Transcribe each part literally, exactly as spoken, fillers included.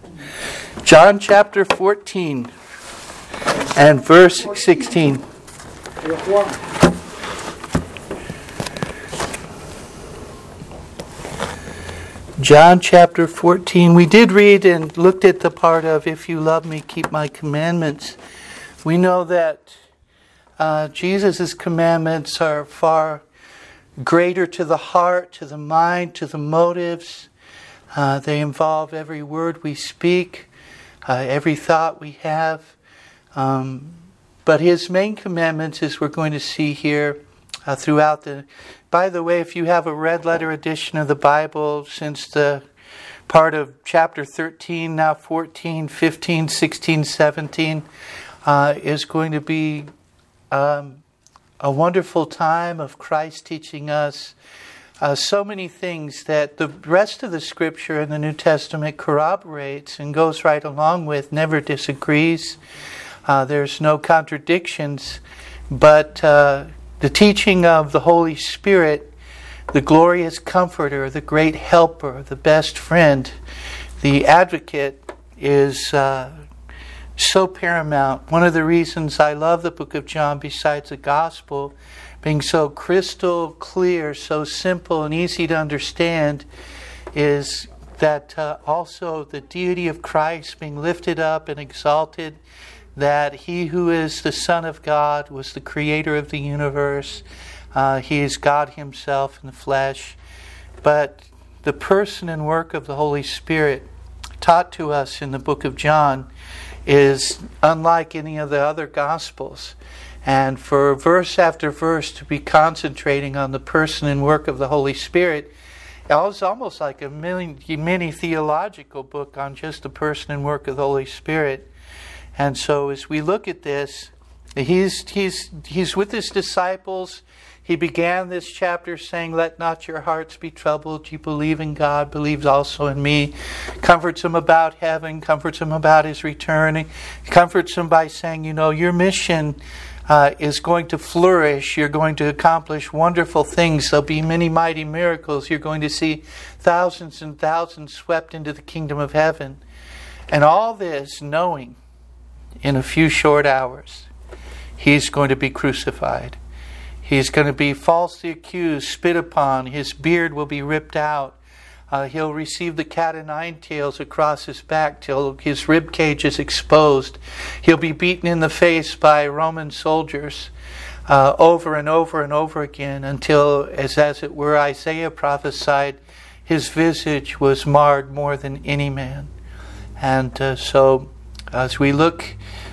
John chapter fourteen and verse sixteen. John chapter fourteen. We did read and looked at the part of, if you love me, keep my commandments. We know that uh, Jesus' commandments are far greater to the heart, to the mind, to the motives. Uh, they involve every word we speak, uh, every thought we have. Um, but His main commandments, as we're going to see here uh, throughout the... By the way, if you have a red letter edition of the Bible, since the part of chapter thirteen, now fourteen, fifteen, sixteen, seventeen, uh, is going to be um, a wonderful time of Christ teaching us uh, so many things that the rest of the Scripture in the New Testament corroborates and goes right along with, never disagrees. Uh, there's no contradictions, but uh, the teaching of the Holy Spirit, the glorious comforter, the great helper, the best friend, the advocate, is uh, so paramount. One of the reasons I love the book of John, besides the gospel being so crystal clear, so simple and easy to understand, is that uh, also the deity of Christ being lifted up and exalted, that He who is the Son of God was the creator of the universe. Uh, he is God Himself in the flesh. But the person and work of the Holy Spirit taught to us in the book of John is unlike any of the other Gospels. And for verse after verse to be concentrating on the person and work of the Holy Spirit, it was almost like a mini, mini theological book on just the person and work of the Holy Spirit. And so as we look at this, he's he's he's with His disciples. He began this chapter saying, "Let not your hearts be troubled. You believe in God, believe also in me." Comforts them about heaven, comforts them about His return. He comforts them by saying, you know, your mission uh, is going to flourish. You're going to accomplish wonderful things. There'll be many mighty miracles. You're going to see thousands and thousands swept into the kingdom of heaven. And all this knowing in a few short hours He's going to be crucified. He's going to be falsely accused, spit upon. His beard will be ripped out. Uh, he'll receive the cat o' nine tails across his back till his rib cage is exposed. He'll be beaten in the face by Roman soldiers uh, over and over and over again until, as, as it were, Isaiah prophesied, his visage was marred more than any man. And uh, so as we look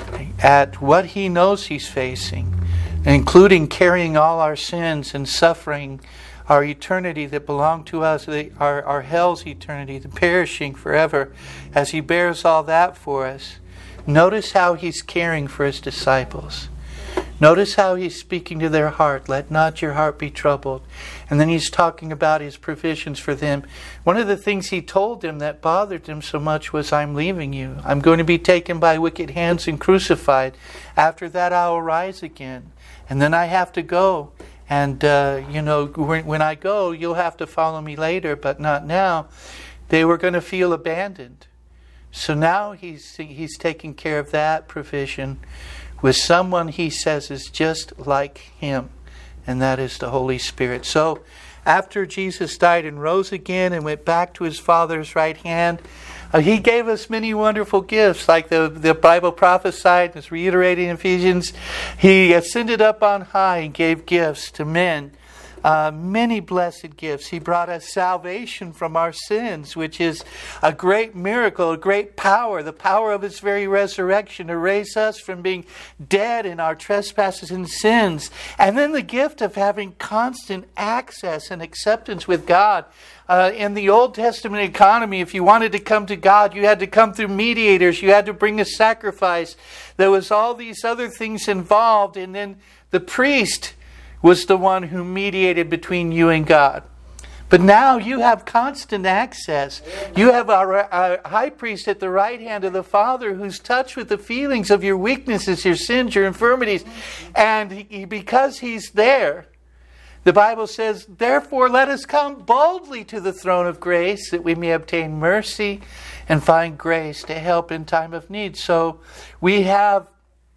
at what He knows He's facing, including carrying all our sins and suffering, our eternity that belong to us, our, our hell's eternity, the perishing forever, as He bears all that for us, notice how He's caring for His disciples. Notice how He's speaking to their heart. Let not your heart be troubled. And then He's talking about His provisions for them. One of the things He told them that bothered them so much was, I'm leaving you. I'm going to be taken by wicked hands and crucified. After that I will rise again. And then I have to go. And, uh, you know, when, when I go, you'll have to follow me later, but not now. They were going to feel abandoned. So now He's He's taking care of that provision with someone He says is just like Him, and that is the Holy Spirit. So after Jesus died and rose again and went back to His Father's right hand, uh, He gave us many wonderful gifts, like the, the Bible prophesied, and it's reiterated in Ephesians. He ascended up on high and gave gifts to men. Uh, many blessed gifts. He brought us salvation from our sins, which is a great miracle, a great power, the power of His very resurrection to raise us from being dead in our trespasses and sins. And then the gift of having constant access and acceptance with God. Uh, in the Old Testament economy, if you wanted to come to God, you had to come through mediators. You had to bring a sacrifice. There was all these other things involved. And then the priest was the one who mediated between you and God. But now you have constant access. You have our, our high priest at the right hand of the Father who's touched with the feelings of your weaknesses, your sins, your infirmities. And he, because He's there, the Bible says, therefore let us come boldly to the throne of grace that we may obtain mercy and find grace to help in time of need. So we have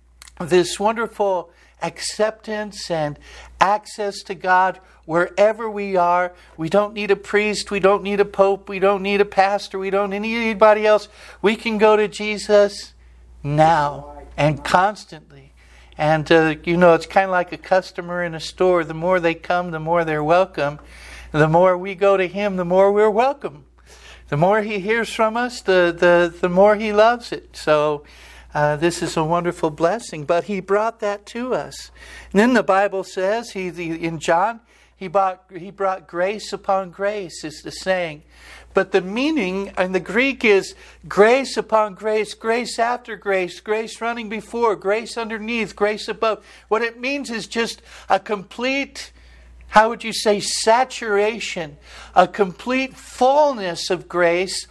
this wonderful acceptance and access to God wherever we are. We don't need a priest. We don't need a pope. We don't need a pastor. We don't need anybody else. We can go to Jesus now and constantly. And, uh, you know, it's kind of like a customer in a store. The more they come, the more they're welcome. The more we go to Him, the more we're welcome. The more He hears from us, the, the, the more He loves it. So uh, this is a wonderful blessing. But He brought that to us. And then the Bible says, he, in John, he brought, he brought grace upon grace, is the saying. But the meaning in the Greek is grace upon grace, grace after grace, grace running before, grace underneath, grace above. What it means is just a complete, how would you say, saturation, a complete fullness of grace,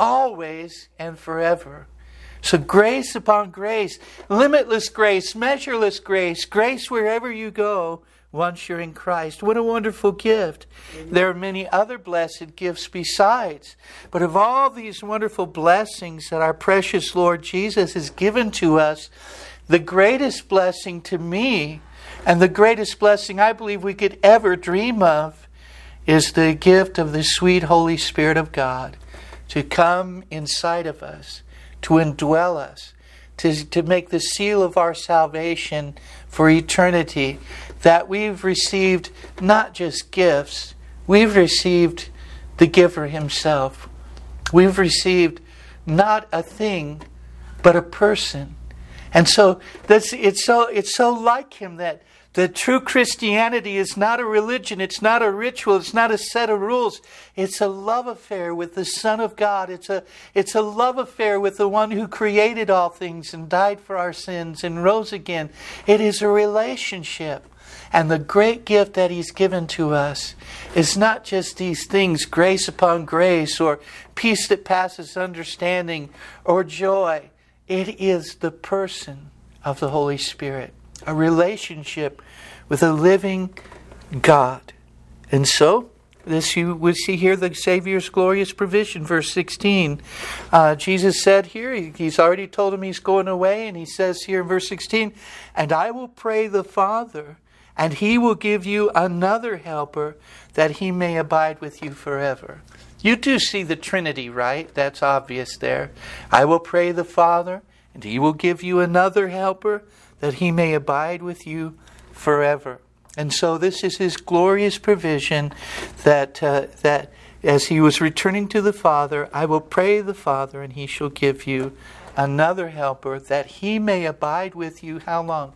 always and forever. So grace upon grace, limitless grace, measureless grace, grace wherever you go once you're in Christ. What a wonderful gift. Amen. There are many other blessed gifts besides. But of all these wonderful blessings that our precious Lord Jesus has given to us, the greatest blessing to me, and the greatest blessing I believe we could ever dream of, is the gift of the sweet Holy Spirit of God to come inside of us, to indwell us, to, to make the seal of our salvation for eternity, that we've received not just gifts, we've received the giver Himself. We've received not a thing, but a person. And so that's it's so it's so like Him that the true Christianity is not a religion, it's not a ritual, it's not a set of rules. It's a love affair with the Son of God. It's a it's a love affair with the one who created all things and died for our sins and rose again. It is a relationship. And the great gift that He's given to us is not just these things, grace upon grace, or peace that passes understanding, or joy. It is the person of the Holy Spirit. A relationship with a living God. And so, this you would see here the Savior's glorious provision, verse sixteen. Uh, Jesus said here, he, He's already told him He's going away, and He says here in verse sixteen, "And I will pray the Father, and He will give you another helper, that He may abide with you forever." You do see the Trinity, right? That's obvious there. I will pray the Father, and He will give you another helper, that He may abide with you forever. And so this is His glorious provision that uh, that as He was returning to the Father, I will pray the Father, and He shall give you another helper, that He may abide with you how long?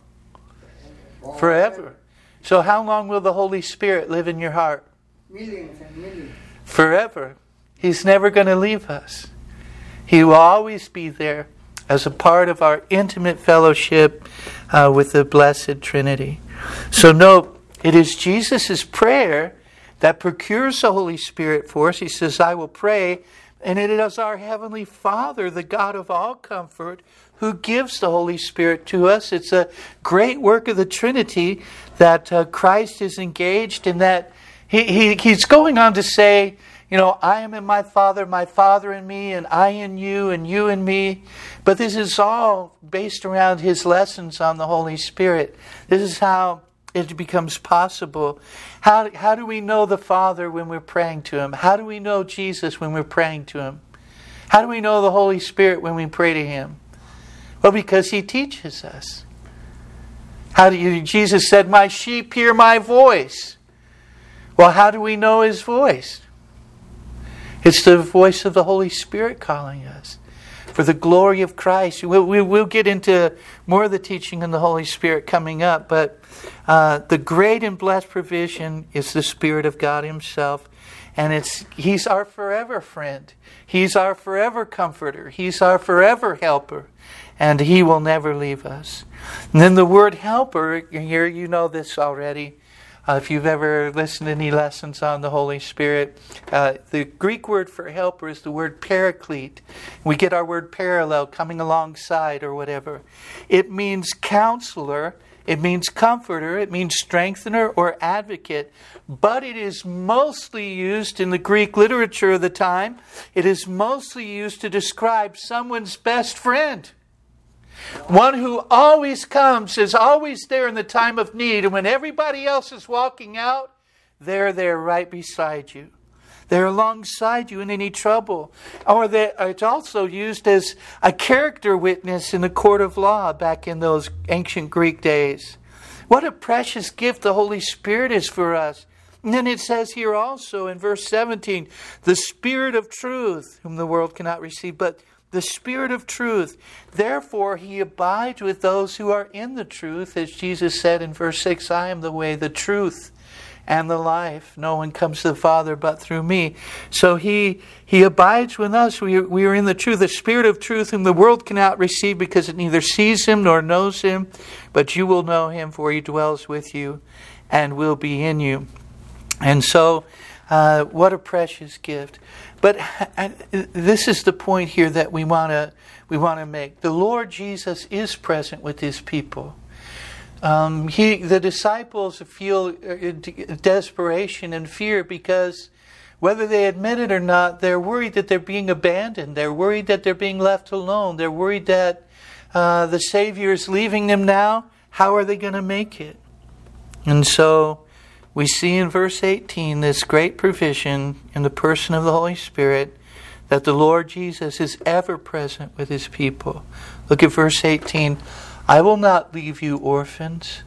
Forever. So how long will the Holy Spirit live in your heart? Millions and millions. Forever. He's never going to leave us. He will always be there as a part of our intimate fellowship uh, with the Blessed Trinity. So note, it is Jesus' prayer that procures the Holy Spirit for us. He says, I will pray, and it is our Heavenly Father, the God of all comfort, who gives the Holy Spirit to us. It's a great work of the Trinity that uh, Christ is engaged in, that he, he He's going on to say, you know, I am in my Father, my Father in me, and I in you, and you in me. But this is all based around His lessons on the Holy Spirit. This is how it becomes possible. How, how do we know the Father when we're praying to Him? How do we know Jesus when we're praying to Him? How do we know the Holy Spirit when we pray to Him? Well, because He teaches us. How do you? Jesus said, my sheep hear my voice. Well, how do we know His voice? It's the voice of the Holy Spirit calling us for the glory of Christ. We'll, we'll get into more of the teaching on the Holy Spirit coming up, but uh, the great and blessed provision is the Spirit of God Himself. And it's He's our forever friend. He's our forever comforter. He's our forever helper. And He will never leave us. And then the word helper, here you know this already. Uh, if you've ever listened to any lessons on the Holy Spirit, uh, the Greek word for helper is the word paraclete. We get our word parallel, coming alongside or whatever. It means counselor It means comforter, it means strengthener or advocate, but it is mostly used in the Greek literature of the time. It is mostly used to describe someone's best friend. One who always comes, is always there in the time of need, and when everybody else is walking out, they're there right beside you. They're alongside you in any trouble. Or they, it's also used as a character witness in the court of law back in those ancient Greek days. What a precious gift the Holy Spirit is for us. And then it says here also in verse seventeen, the Spirit of truth, whom the world cannot receive, but the Spirit of truth. Therefore, He abides with those who are in the truth. As Jesus said in verse six, I am the way, the truth, and the life. No one comes to the Father but through me. So He He abides with us. We, we are in the truth. The Spirit of truth whom the world cannot receive because it neither sees Him nor knows Him. But you will know Him, for He dwells with you and will be in you. And so, uh, what a precious gift. But uh, this is the point here that we want to we want to make. The Lord Jesus is present with His people. Um, he, the disciples feel desperation and fear because whether they admit it or not, they're worried that they're being abandoned. They're worried that they're being left alone. They're worried that uh, the Savior is leaving them now. How are they going to make it? And so we see in verse eighteen this great provision in the person of the Holy Spirit that the Lord Jesus is ever present with His people. Look at verse eighteen. I will not leave you orphans.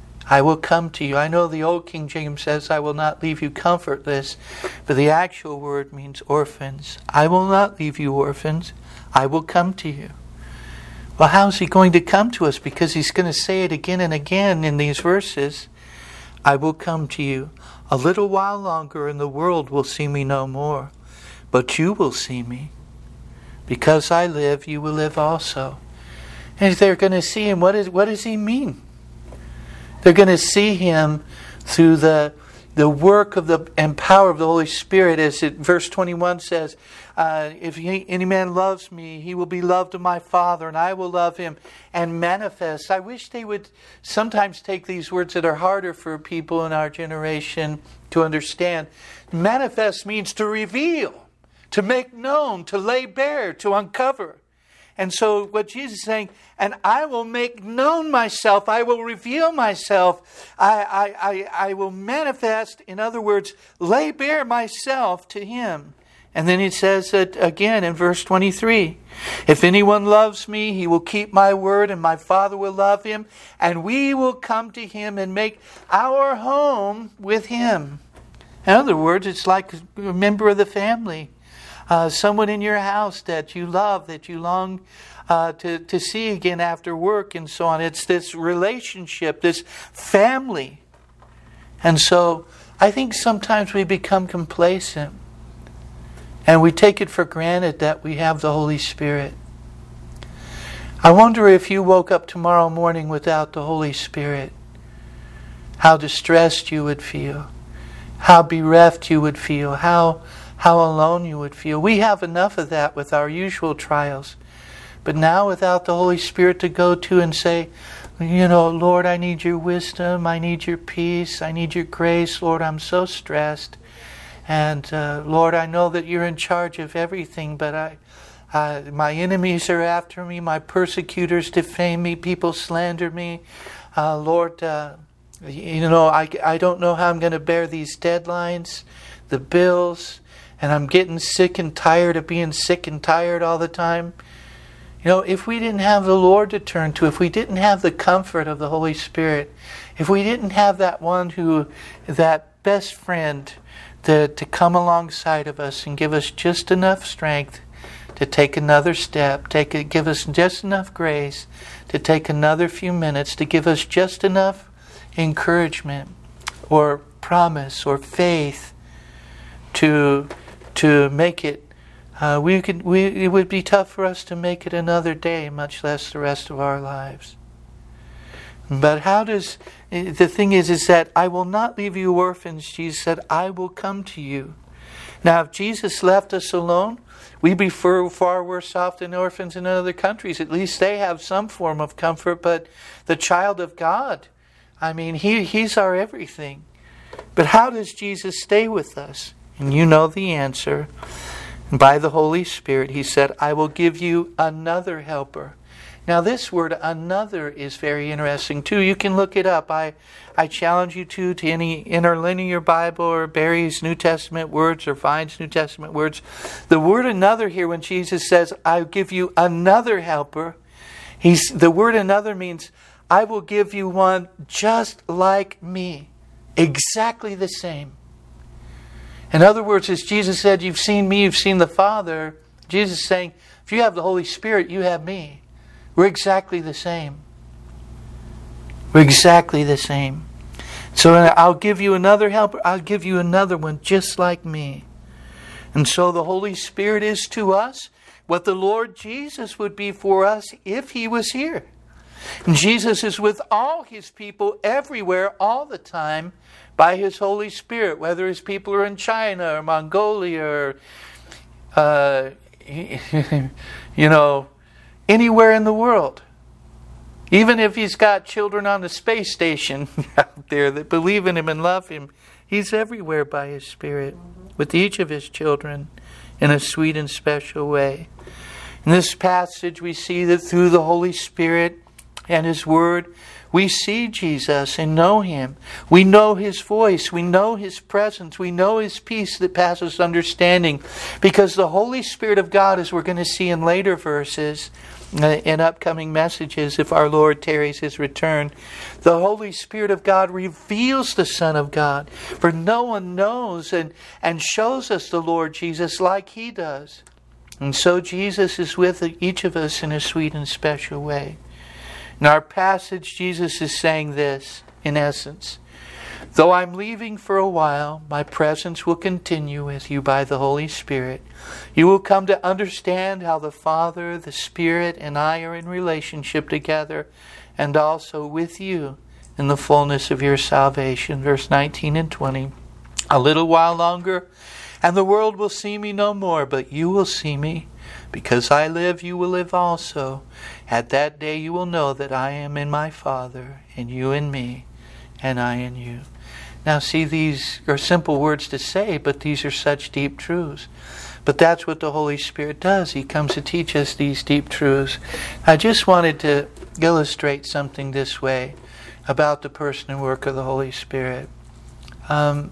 I will come to you. I know the old King James says, I will not leave you comfortless. But the actual word means orphans. I will not leave you orphans. I will come to you. Well, how's He going to come to us? Because He's going to say it again and again in these verses. I will come to you. A little while longer and the world will see me no more. But you will see me. Because I live, you will live also. And if they're going to see Him, what, is, what does He mean? They're going to see Him through the the work of the and power of the Holy Spirit, as it, verse twenty-one says, uh, if he, any man loves me, he will be loved of my Father, and I will love him and manifest. I wish they would sometimes take these words that are harder for people in our generation to understand. Manifest means to reveal, to make known, to lay bare, to uncover. And so what Jesus is saying, and I will make known myself, I will reveal myself, I, I, I, I will manifest, in other words, lay bare myself to Him. And then He says it again in verse twenty-three. If anyone loves me, he will keep my word, and my Father will love him, and we will come to him and make our home with him. In other words, it's like a member of the family. Uh, someone in your house that you love, that you long uh, to, to see again after work and so on. It's this relationship, this family. And so I think sometimes we become complacent and we take it for granted that we have the Holy Spirit. I wonder if you woke up tomorrow morning without the Holy Spirit, how distressed you would feel, how bereft you would feel, how How alone you would feel. We have enough of that with our usual trials. But now without the Holy Spirit to go to and say, you know, Lord, I need your wisdom. I need your peace. I need your grace. Lord, I'm so stressed. And uh, Lord, I know that you're in charge of everything, but I, uh, my enemies are after me. My persecutors defame me. People slander me. Uh, Lord, uh, you know, I, I don't know how I'm going to bear these deadlines, the bills. And I'm getting sick and tired of being sick and tired all the time. You know, if we didn't have the Lord to turn to, if we didn't have the comfort of the Holy Spirit, if we didn't have that one who, that best friend to, to come alongside of us and give us just enough strength to take another step, take it, give us just enough grace to take another few minutes, to give us just enough encouragement or promise or faith to to make it, uh, we could. We it would be tough for us to make it another day, much less the rest of our lives. But how does the thing is is that I will not leave you orphans. Jesus said, I will come to you. Now, if Jesus left us alone, we'd be far, far worse off than orphans in other countries. At least they have some form of comfort. But the child of God, I mean, he, He's our everything. But how does Jesus stay with us? And you know the answer. By the Holy Spirit, He said, I will give you another helper. Now this word another is very interesting too. You can look it up. I, I challenge you to, to any interlinear Bible or Barry's New Testament words or Vine's New Testament words. The word another here, when Jesus says, I'll give you another helper, he's, the word another means, I will give you one just like me. Exactly the same. In other words, as Jesus said, you've seen me, you've seen the Father. Jesus is saying, if you have the Holy Spirit, you have me. We're exactly the same. We're exactly the same. So I'll give you another helper. I'll give you another one just like me. And so the Holy Spirit is to us what the Lord Jesus would be for us if He was here. And Jesus is with all His people everywhere all the time by His Holy Spirit, whether His people are in China or Mongolia or, uh, you know, anywhere in the world. Even if He's got children on the space station out there that believe in Him and love Him, He's everywhere by His Spirit with each of His children in a sweet and special way. In this passage we see that through the Holy Spirit and His Word, we see Jesus and know Him. We know His voice. We know His presence. We know His peace that passes understanding. Because the Holy Spirit of God, as we're going to see in later verses, uh, in upcoming messages, if our Lord tarries His return, the Holy Spirit of God reveals the Son of God. For no one knows and, and shows us the Lord Jesus like He does. And so Jesus is with each of us in a sweet and special way. In our passage, Jesus is saying this, in essence, though I'm leaving for a while, my presence will continue with you by the Holy Spirit. You will come to understand how the Father, the Spirit, and I are in relationship together, and also with you in the fullness of your salvation. Verse nineteen and twenty. A little while longer, and the world will see me no more, but you will see me. Because I live, you will live also. At that day you will know that I am in my Father, and you in me, and I in you. Now see, these are simple words to say, but these are such deep truths. But that's what the Holy Spirit does. He comes to teach us these deep truths. I just wanted to illustrate something this way about the person and work of the Holy Spirit. Um,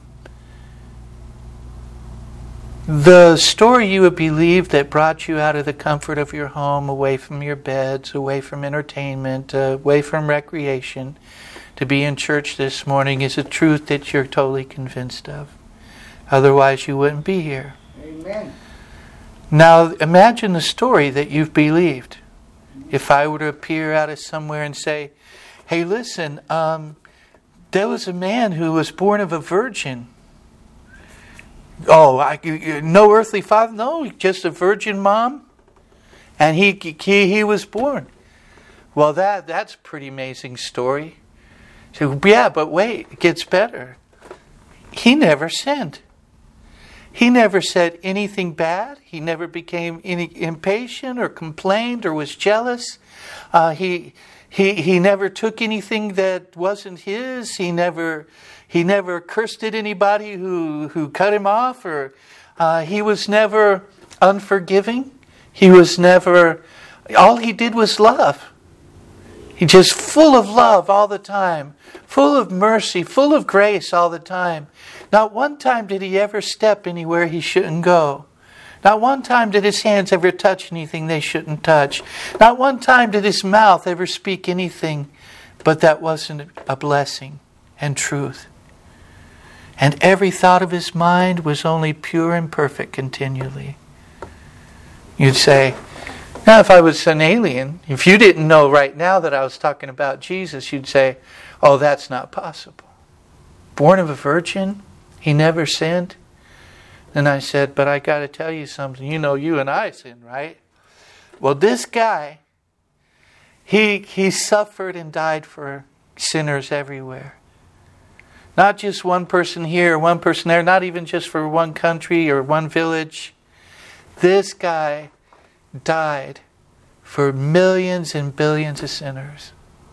The story you would believe that brought you out of the comfort of your home, away from your beds, away from entertainment, uh, away from recreation, to be in church this morning is a truth that you're totally convinced of. Otherwise you wouldn't be here. Amen. Now imagine the story that you've believed. If I were to appear out of somewhere and say, hey listen, um, there was a man who was born of a virgin. Oh, I, no earthly father? No, just a virgin mom. And he, he he was born. Well, that that's a pretty amazing story. So, yeah, but wait, it gets better. He never sinned. He never said anything bad. He never became any impatient or complained or was jealous. Uh, he he he never took anything that wasn't his. He never... He never cursed at anybody who, who cut him off, or uh, he was never unforgiving. He was never, all he did was love. He just full of love all the time, full of mercy, full of grace all the time. Not one time did he ever step anywhere he shouldn't go. Not one time did his hands ever touch anything they shouldn't touch. Not one time did his mouth ever speak anything, but that wasn't a blessing and truth. And every thought of his mind was only pure and perfect continually. You'd say, now if I was an alien, if you didn't know right now that I was talking about Jesus, you'd say, oh, that's not possible. Born of a virgin, he never sinned. And I said, but I got to tell you something. You know you and I sin, right? Well, this guy, he he suffered and died for sinners everywhere. Not just one person here, one person there, not even just for one country or one village. This guy died for millions and billions of sinners.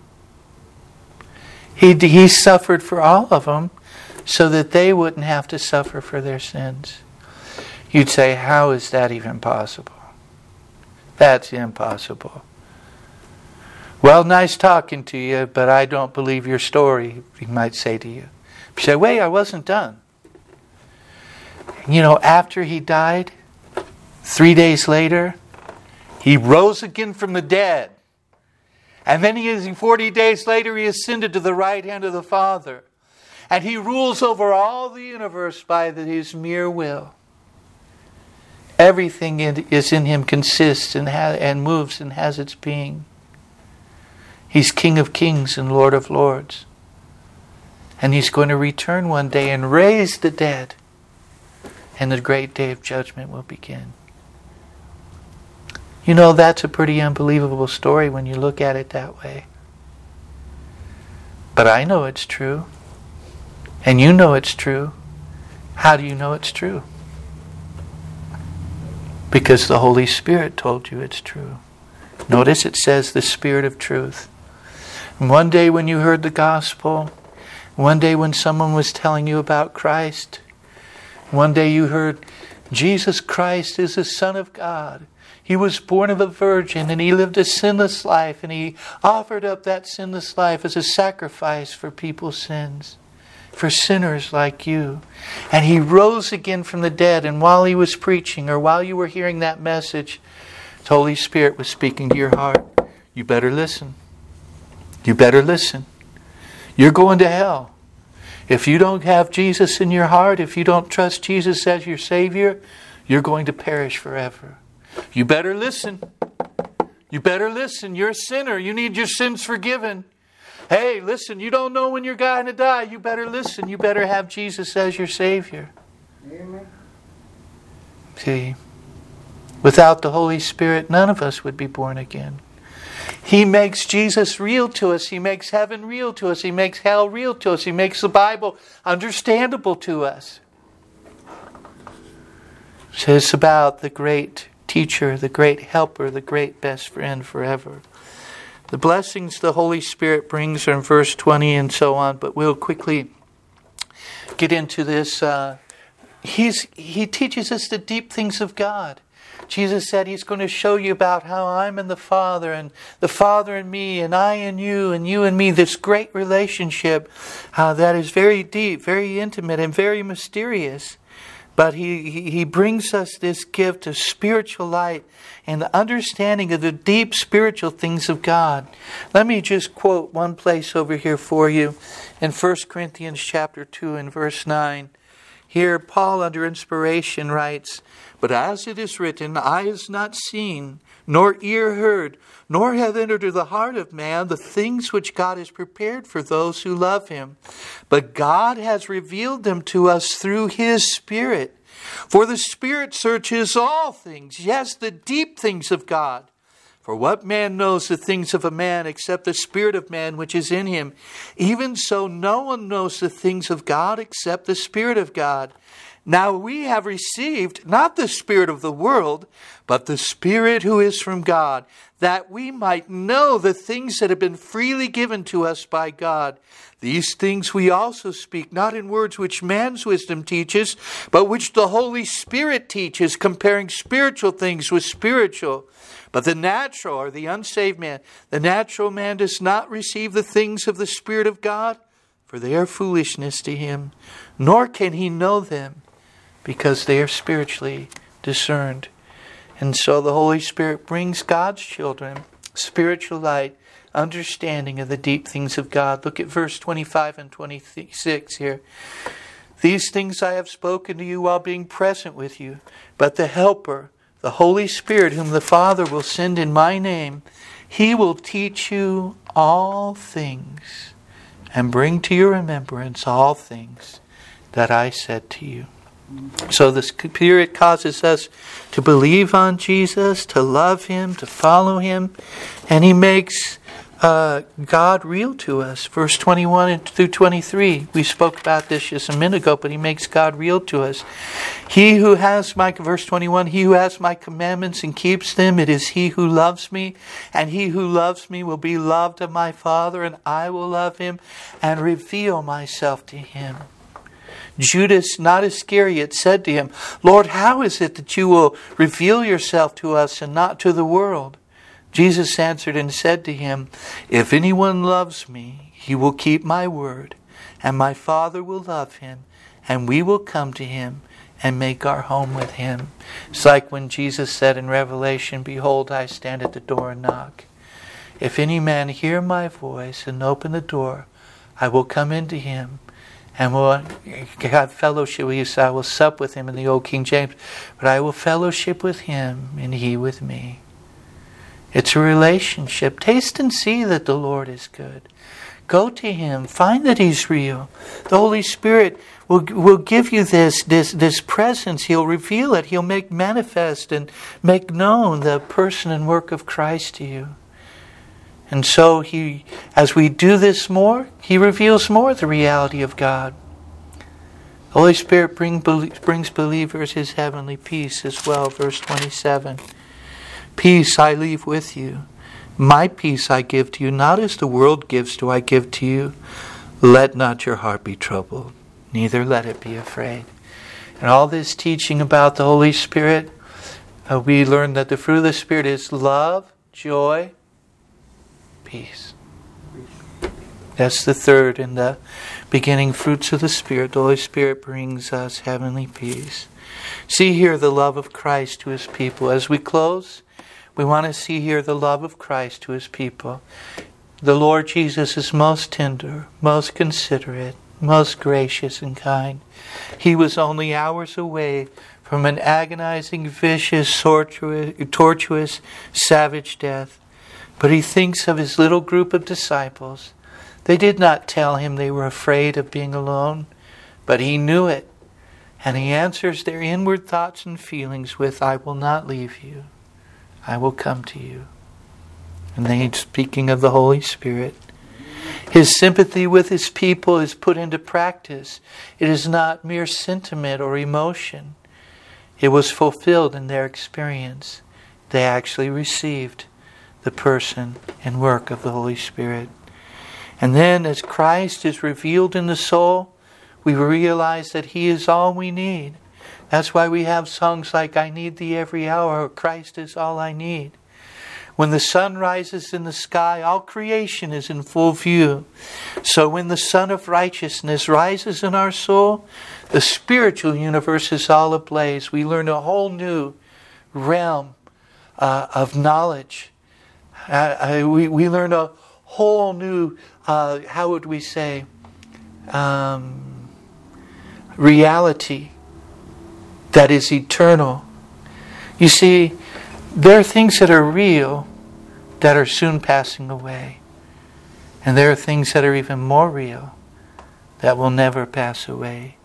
He, he suffered for all of them so that they wouldn't have to suffer for their sins. You'd say, how is that even possible? That's impossible. Well, nice talking to you, but I don't believe your story, he might say to you. You say, wait, I wasn't done. You know, after he died, three days later, he rose again from the dead. And then he is, forty days later, he ascended to the right hand of the Father. And he rules over all the universe by his mere will. Everything is in him consists and, ha- and moves and has its being. He's King of Kings and Lord of Lords. And he's going to return one day and raise the dead. And the great day of judgment will begin. You know, that's a pretty unbelievable story when you look at it that way. But I know it's true. And you know it's true. How do you know it's true? Because the Holy Spirit told you it's true. Notice it says the Spirit of truth. And one day when you heard the gospel, one day when someone was telling you about Christ, one day you heard Jesus Christ is the Son of God. He was born of a virgin and he lived a sinless life and he offered up that sinless life as a sacrifice for people's sins, for sinners like you. And he rose again from the dead, and while he was preaching or while you were hearing that message, the Holy Spirit was speaking to your heart. You better listen. You better listen. You're going to hell. If you don't have Jesus in your heart, if you don't trust Jesus as your Savior, you're going to perish forever. You better listen. You better listen. You're a sinner. You need your sins forgiven. Hey, listen, you don't know when you're going to die. You better listen. You better have Jesus as your Savior. Amen. See, without the Holy Spirit, none of us would be born again. He makes Jesus real to us. He makes heaven real to us. He makes hell real to us. He makes the Bible understandable to us. So it's about the great teacher, the great helper, the great best friend forever. The blessings the Holy Spirit brings are in verse twenty and so on, but we'll quickly get into this. Uh, he's He teaches us the deep things of God. Jesus said He's going to show you about how I'm in the Father and the Father in me and I in you and you and me. This great relationship uh, that is very deep, very intimate and very mysterious. But he, he, he brings us this gift of spiritual light and the understanding of the deep spiritual things of God. Let me just quote one place over here for you in First Corinthians chapter two and verse nine. Here Paul under inspiration writes, "But as it is written, eye has not seen, nor ear heard, nor have entered into the heart of man the things which God has prepared for those who love Him. But God has revealed them to us through His Spirit. For the Spirit searches all things, yes, the deep things of God. For what man knows the things of a man except the Spirit of man which is in him? Even so, no one knows the things of God except the Spirit of God. Now we have received not the spirit of the world, but the Spirit who is from God, that we might know the things that have been freely given to us by God. These things we also speak, not in words which man's wisdom teaches, but which the Holy Spirit teaches, comparing spiritual things with spiritual. But the natural, or the unsaved man, the natural man does not receive the things of the Spirit of God, for they are foolishness to him, nor can he know them, because they are spiritually discerned." And so the Holy Spirit brings God's children spiritual light, understanding of the deep things of God. Look at verse twenty-five and twenty-six here. "These things I have spoken to you while being present with you, but the Helper, the Holy Spirit, whom the Father will send in my name, He will teach you all things and bring to your remembrance all things that I said to you." So the Spirit causes us to believe on Jesus, to love Him, to follow Him, and He makes uh, God real to us. Verse twenty-one through twenty-three. We spoke about this just a minute ago, but He makes God real to us. He who has my, verse twenty-one, he who has my commandments and keeps them, it is he who loves me. And he who loves me will be loved of my Father, and I will love him and reveal myself to him. Judas, not Iscariot, said to him, Lord, how is it that you will reveal yourself to us and not to the world? Jesus answered and said to him, If anyone loves me, he will keep my word, and my Father will love him, and we will come to him and make our home with him. It's like when Jesus said in Revelation, Behold, I stand at the door and knock. If any man hear my voice and open the door, I will come into him and will have fellowship with you. So I will sup with him in the old King James, but I will fellowship with him and he with me. It's a relationship. Taste and see that the Lord is good. Go to Him. Find that He's real. The Holy Spirit will, will give you this, this, this presence. He'll reveal it. He'll make manifest and make known the person and work of Christ to you. And so He, as we do this more, He reveals more the reality of God. The Holy Spirit bring, brings believers His heavenly peace as well. Verse twenty-seven. Peace I leave with you. My peace I give to you. Not as the world gives do I give to you. Let not your heart be troubled, neither let it be afraid. And all this teaching about the Holy Spirit, uh, we learn that the fruit of the Spirit is love, joy, peace. That's the third and the beginning fruits of the Spirit. The Holy Spirit brings us heavenly peace. See here the love of Christ to His people. As we close, we want to see here the love of Christ to His people. The Lord Jesus is most tender, most considerate, most gracious and kind. He was only hours away from an agonizing, vicious, tortuous, tortuous, savage death. But He thinks of His little group of disciples. They did not tell Him they were afraid of being alone, but He knew it. And He answers their inward thoughts and feelings with, I will not leave you. I will come to you. And then He's speaking of the Holy Spirit. His sympathy with His people is put into practice. It is not mere sentiment or emotion. It was fulfilled in their experience. They actually received the person and work of the Holy Spirit. And then as Christ is revealed in the soul, we realize that He is all we need. That's why we have songs like I Need Thee Every Hour, or Christ is all I need. When the sun rises in the sky, all creation is in full view. So when the sun of righteousness rises in our soul, the spiritual universe is all ablaze. We learn a whole new realm uh, of knowledge. Uh, I, we, we learn a whole new, uh, how would we say, um, reality that is eternal. You see, there are things that are real that are soon passing away. And there are things that are even more real that will never pass away.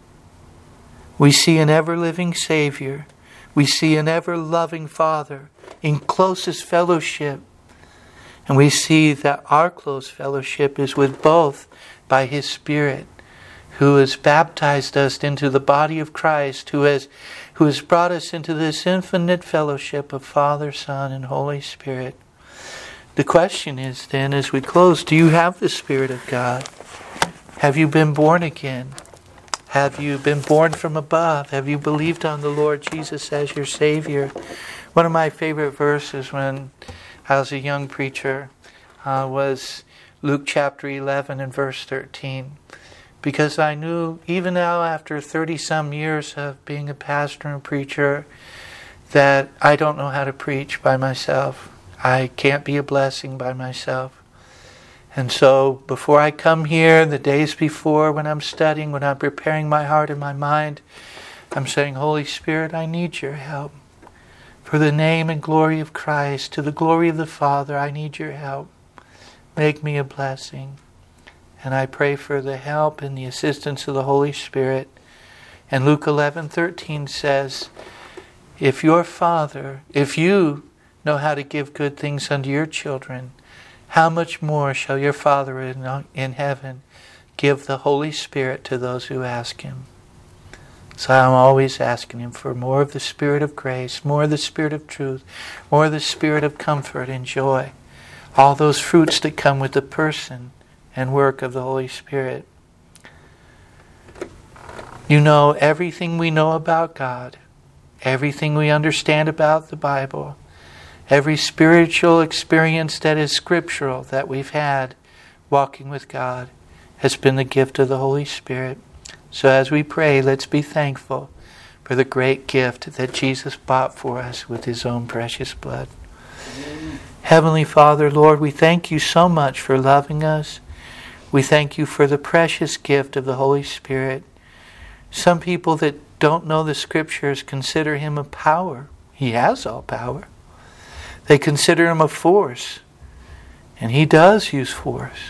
We see an ever-living Savior. We see an ever-loving Father in closest fellowship. And we see that our close fellowship is with both by His Spirit, who has baptized us into the body of Christ, who has, who has brought us into this infinite fellowship of Father, Son, and Holy Spirit. The question is then, as we close, do you have the Spirit of God? Have you been born again? Have you been born from above? Have you believed on the Lord Jesus as your Savior? One of my favorite verses when I was a young preacher uh, was Luke chapter eleven and verse thirteen. Because I knew, even now after thirty-some years of being a pastor and preacher, that I don't know how to preach by myself. I can't be a blessing by myself. And so before I come here, the days before, when I'm studying, when I'm preparing my heart and my mind, I'm saying, Holy Spirit, I need your help. For the name and glory of Christ, to the glory of the Father, I need your help. Make me a blessing. And I pray for the help and the assistance of the Holy Spirit. And Luke eleven thirteen says, if your Father, if you know how to give good things unto your children, how much more shall your Father in, in heaven give the Holy Spirit to those who ask Him? So I'm always asking Him for more of the Spirit of grace, more of the Spirit of truth, more of the Spirit of comfort and joy. All those fruits that come with the person and work of the Holy Spirit. You know, everything we know about God, everything we understand about the Bible, every spiritual experience that is scriptural that we've had walking with God has been the gift of the Holy Spirit. So as we pray, let's be thankful for the great gift that Jesus bought for us with His own precious blood. Amen. Heavenly Father, Lord, we thank You so much for loving us. We thank You for the precious gift of the Holy Spirit. Some people that don't know the Scriptures consider Him a power. He has all power. They consider Him a force. And He does use force.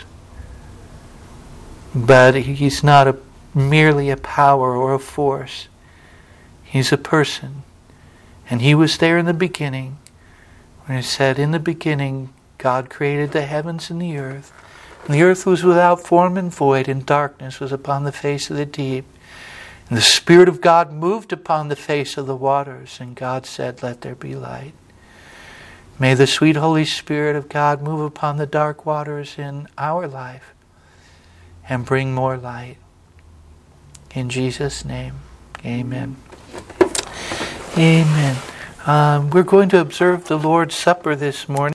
But He's not a, merely a power or a force. He's a person. And He was there in the beginning when He said, in the beginning God created the heavens and the earth. And the earth was without form and void, and darkness was upon the face of the deep. And the Spirit of God moved upon the face of the waters, and God said, let there be light. May the sweet Holy Spirit of God move upon the dark waters in our life and bring more light. In Jesus' name, amen. Amen. Um, we're going to observe the Lord's Supper this morning.